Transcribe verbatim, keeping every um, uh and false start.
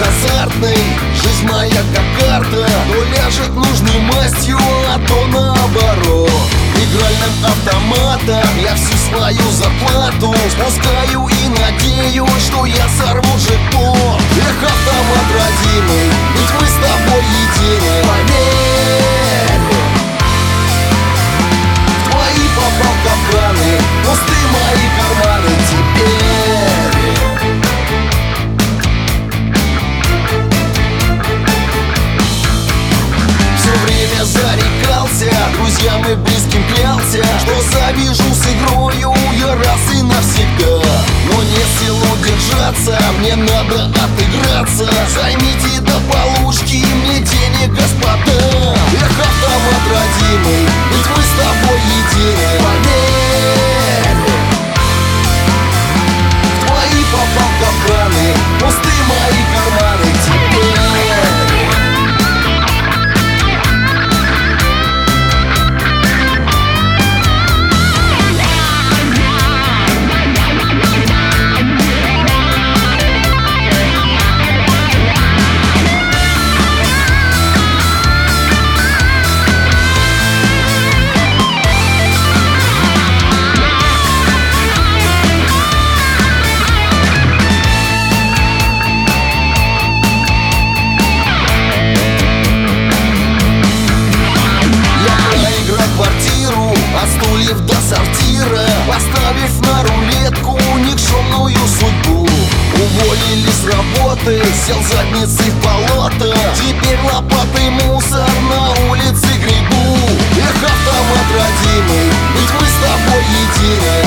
азартный, жизнь моя как карта, но ляжет нужной мастью, а то наоборот. Игральным автоматом я всю свою зарплату спускаю и надеюсь, что я сорву джекпот. Эх, автомат родимый, ведь мы с тобой едины. Поверь, в твои попал капканы, пусты мои карманы теперь. Все время зарекался, друзьям и близким клялся, что завяжу с игрою я раз и навсегда. Но не в силу держаться, мне надо отыграться. Займите до полушки мне денег, господа. Эх, автомат родимый, ведь мы с тобой едины. Поверь, в твои попал капканы, пусты мои карманы теперь. От стульев до сортира, поставив на рулетку никчемную судьбу. Уволили с работы, сел задницей в болото. Теперь лопатой мусор на улице гребу. Эх, автомат родимый, ведь мы с тобой едины.